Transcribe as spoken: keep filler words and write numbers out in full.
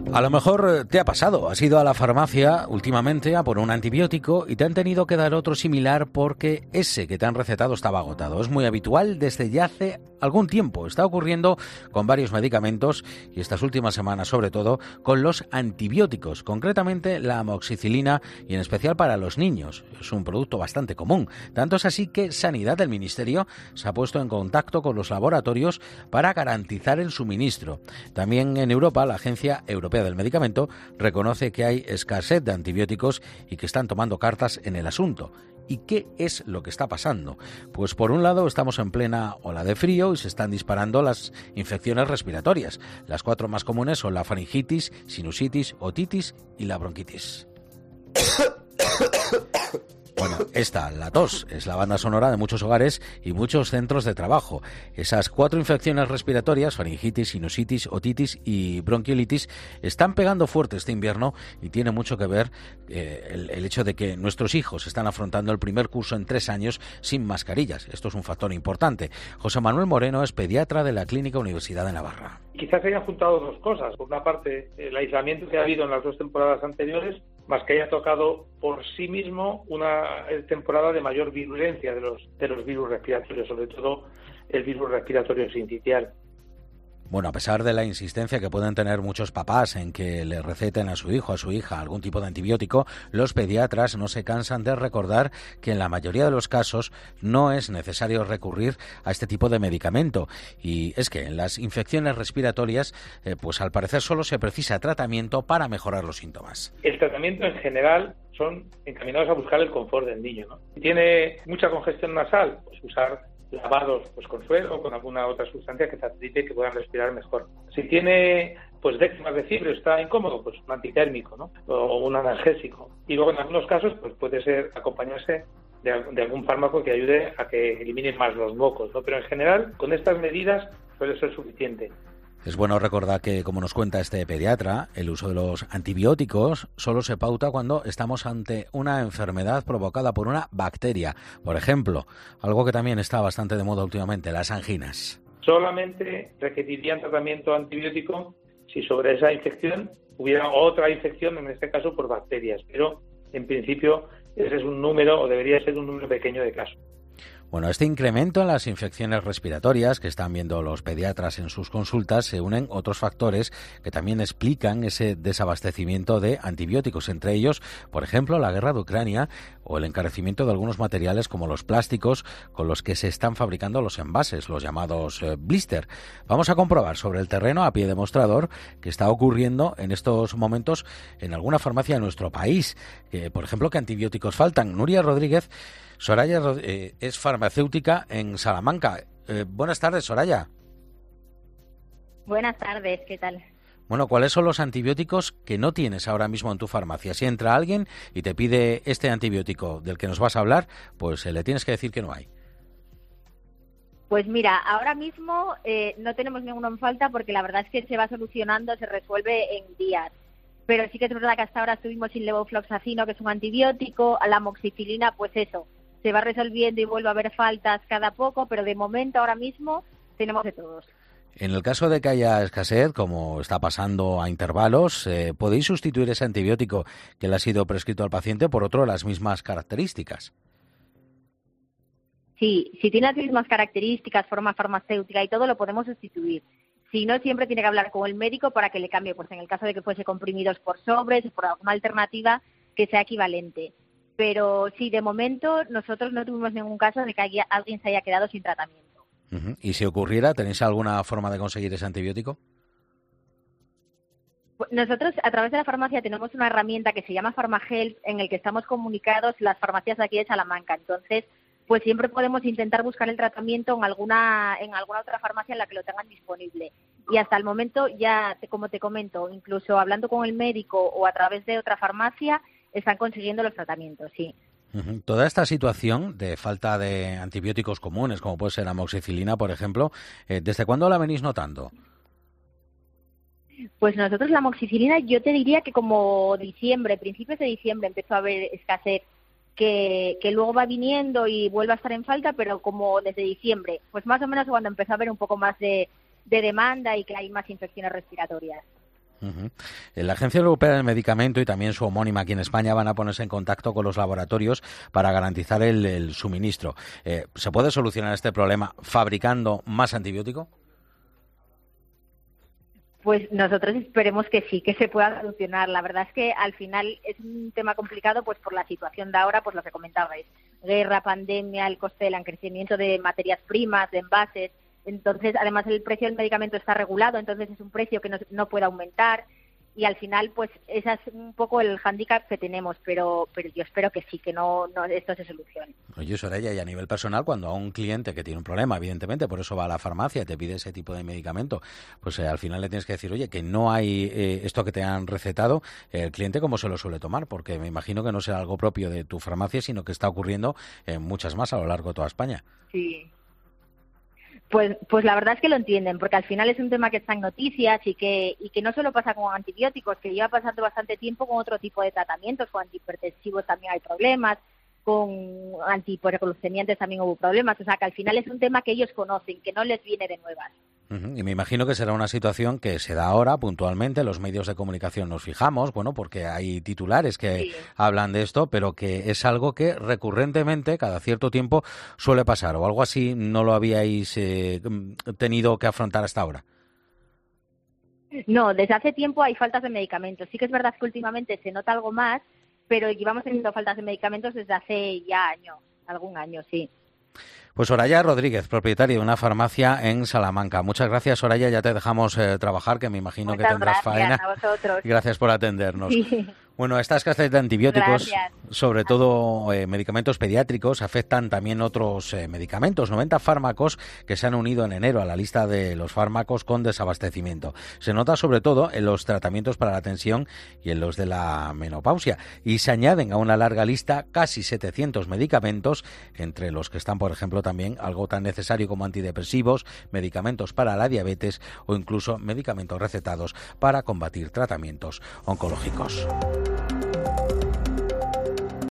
A lo mejor te ha pasado, has ido a la farmacia últimamente a por un antibiótico y te han tenido que dar otro similar porque ese que te han recetado estaba agotado. Es muy habitual desde ya hace algún tiempo. Está ocurriendo con varios medicamentos y estas últimas semanas sobre todo con los antibióticos, concretamente la amoxicilina y en especial para los niños. Es un producto bastante común. Tanto es así que Sanidad del Ministerio se ha puesto en contacto con los laboratorios para garantizar el suministro. También en Europa la Agencia Europea del Medicamento reconoce que hay escasez de antibióticos y que están tomando cartas en el asunto. ¿Y qué es lo que está pasando? Pues por un lado estamos en plena ola de frío y se están disparando las infecciones respiratorias. Las cuatro más comunes son la faringitis, sinusitis, otitis y la bronquitis. Bueno, esta, la tos, es la banda sonora de muchos hogares y muchos centros de trabajo. Esas cuatro infecciones respiratorias, faringitis, sinusitis, otitis y bronquiolitis, están pegando fuerte este invierno y tiene mucho que ver eh, el, el hecho de que nuestros hijos están afrontando el primer curso en tres años sin mascarillas. Esto es un factor importante. José Manuel Moreno es pediatra de la Clínica Universidad de Navarra. Quizás se hayan juntado dos cosas. Por una parte, el aislamiento que ha habido en las dos temporadas anteriores, más que haya tocado por sí mismo una temporada de mayor virulencia de los de los virus respiratorios, sobre todo el virus respiratorio sincitial. Bueno, a pesar de la insistencia que pueden tener muchos papás en que le receten a su hijo, a su hija, algún tipo de antibiótico, los pediatras no se cansan de recordar que en la mayoría de los casos no es necesario recurrir a este tipo de medicamento. Y es que en las infecciones respiratorias, eh, pues al parecer solo se precisa tratamiento para mejorar los síntomas. El tratamiento en general son encaminados a buscar el confort del niño, ¿no? Si tiene mucha congestión nasal, pues usar lavados pues con suero o con alguna otra sustancia que facilite que puedan respirar mejor. Si tiene pues décimas de fiebre, está incómodo, pues un antitérmico, ¿no? O un analgésico. Y luego en algunos casos pues puede ser acompañarse de, de algún fármaco que ayude a que eliminen más los mocos, ¿no? Pero en general con estas medidas suele ser suficiente. Es bueno recordar que, como nos cuenta este pediatra, el uso de los antibióticos solo se pauta cuando estamos ante una enfermedad provocada por una bacteria. Por ejemplo, algo que también está bastante de moda últimamente, las anginas. Solamente requerirían tratamiento antibiótico si sobre esa infección hubiera otra infección, en este caso por bacterias. Pero, en principio, ese es un número, o debería ser un número pequeño de casos. Bueno, este incremento en las infecciones respiratorias que están viendo los pediatras en sus consultas se unen otros factores que también explican ese desabastecimiento de antibióticos, entre ellos, por ejemplo, la guerra de Ucrania o el encarecimiento de algunos materiales como los plásticos con los que se están fabricando los envases, los llamados eh, blister. Vamos a comprobar sobre el terreno, a pie de mostrador, que está ocurriendo en estos momentos en alguna farmacia de nuestro país. Eh, por ejemplo, ¿qué antibióticos faltan? Nuria Rodríguez Soraya eh, es farmacéutica en Salamanca. Eh, buenas tardes, Soraya. Buenas tardes, ¿qué tal? Bueno, ¿cuáles son los antibióticos que no tienes ahora mismo en tu farmacia? Si entra alguien y te pide este antibiótico del que nos vas a hablar, pues eh, le tienes que decir que no hay. Pues mira, ahora mismo eh, no tenemos ninguno en falta porque la verdad es que se va solucionando, se resuelve en días. Pero sí que es verdad que hasta ahora estuvimos sin levofloxacino, que es un antibiótico, a la amoxicilina, pues eso, se va resolviendo y vuelve a haber faltas cada poco, pero de momento ahora mismo tenemos de todos. En el caso de que haya escasez, como está pasando a intervalos, eh, ¿podéis sustituir ese antibiótico que le ha sido prescrito al paciente por otro de las mismas características? Sí, si tiene las mismas características, forma farmacéutica y todo, lo podemos sustituir. Si no, siempre tiene que hablar con el médico para que le cambie, pues en el caso de que fuese comprimidos por sobres o por alguna alternativa que sea equivalente. Pero sí, de momento nosotros no tuvimos ningún caso de que haya, alguien se haya quedado sin tratamiento. Uh-huh. ¿Y si ocurriera, tenéis alguna forma de conseguir ese antibiótico? Nosotros, a través de la farmacia, tenemos una herramienta que se llama PharmaHelp, en el que estamos comunicados las farmacias de aquí de Salamanca. Entonces, pues siempre podemos intentar buscar el tratamiento en alguna en alguna otra farmacia en la que lo tengan disponible. Y hasta el momento, ya, como te comento, incluso hablando con el médico o a través de otra farmacia, están consiguiendo los tratamientos, sí. Uh-huh. Toda esta situación de falta de antibióticos comunes, como puede ser amoxicilina, por ejemplo, eh, ¿desde cuándo la venís notando? Pues nosotros la amoxicilina, yo te diría que como diciembre, principios de diciembre empezó a haber escasez, que, que luego va viniendo y vuelve a estar en falta, pero como desde diciembre, pues más o menos cuando empezó a haber un poco más de, de demanda y que hay más infecciones respiratorias. Uh-huh. La Agencia Europea del Medicamento y también su homónima aquí en España van a ponerse en contacto con los laboratorios para garantizar el, el suministro. Eh, ¿Se puede solucionar este problema fabricando más antibiótico? Pues nosotros esperemos que sí, que se pueda solucionar. La verdad es que al final es un tema complicado pues por la situación de ahora, pues lo que comentabais. Guerra, pandemia, el coste del encarecimiento de materias primas, de envases. Entonces, además, el precio del medicamento está regulado, entonces es un precio que no, no puede aumentar. Y al final, pues, ese es un poco el hándicap que tenemos, pero pero yo espero que sí, que no, no esto se solucione. Oye, Soraya, y a nivel personal, cuando a un cliente que tiene un problema, evidentemente, por eso va a la farmacia y te pide ese tipo de medicamento, pues eh, al final le tienes que decir, oye, que no hay eh, esto que te han recetado, eh, el cliente cómo se lo suele tomar, porque me imagino que no será algo propio de tu farmacia, sino que está ocurriendo en muchas más a lo largo de toda España. Sí. Pues, pues la verdad es que lo entienden, porque al final es un tema que está en noticias y que, y que no solo pasa con antibióticos, que lleva pasando bastante tiempo con otro tipo de tratamientos, con antihipertensivos también hay problemas, con antihiperglucemiantes también hubo problemas, o sea que al final es un tema que ellos conocen, que no les viene de nuevas. Uh-huh. Y me imagino que será una situación que se da ahora puntualmente, los medios de comunicación nos fijamos, bueno, porque hay titulares que sí. hablan de esto, pero que es algo que recurrentemente, cada cierto tiempo, suele pasar, o algo así no lo habíais eh, tenido que afrontar hasta ahora. No, desde hace tiempo hay faltas de medicamentos. Sí que es verdad que últimamente se nota algo más, pero llevamos teniendo faltas de medicamentos desde hace ya años, algún año, sí. Pues Soraya Rodríguez, propietaria de una farmacia en Salamanca. Muchas gracias, Soraya, ya te dejamos eh, trabajar, que me imagino Muchas que tendrás gracias faena. A vosotros. Gracias por atendernos. Sí. Bueno, esta escasez de antibióticos, Gracias. sobre todo eh, medicamentos pediátricos, afectan también otros eh, medicamentos. noventa fármacos que se han unido en enero a la lista de los fármacos con desabastecimiento. Se nota sobre todo en los tratamientos para la tensión y en los de la menopausia. Y se añaden a una larga lista casi setecientos medicamentos, entre los que están, por ejemplo, también algo tan necesario como antidepresivos, medicamentos para la diabetes o incluso medicamentos recetados para combatir tratamientos oncológicos.